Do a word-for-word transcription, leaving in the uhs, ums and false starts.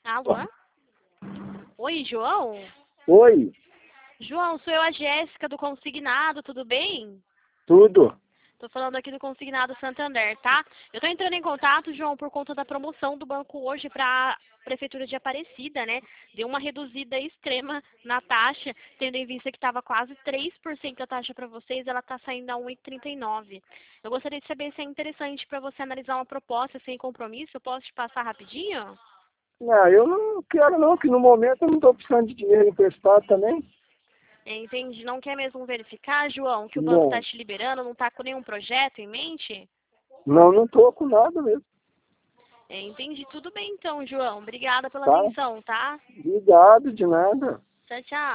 Alô? Oi, João? Oi, João, sou eu, a Jéssica do Consignado, tudo bem? tudo. Tô falando aqui do Consignado Santander, tá? Eu tô entrando em contato, João, por conta da promoção do banco hoje para Prefeitura de Aparecida, né? Deu uma reduzida extrema na taxa, tendo em vista que estava quase três por cento a taxa para vocês, ela tá saindo a um vírgula trinta e nove. Eu gostaria de saber se é interessante para você analisar uma proposta sem compromisso. Eu posso te passar rapidinho? Não, eu não quero não, que no momento eu não estou precisando de dinheiro emprestado também. Entendi. Não quer mesmo verificar, João, que o banco está Não, te liberando, não está com nenhum projeto em mente? não, não estou com nada mesmo, Entendi. Tudo bem então, João. Obrigada pela tá? atenção, tá? Obrigado de nada. Tchau, tchau.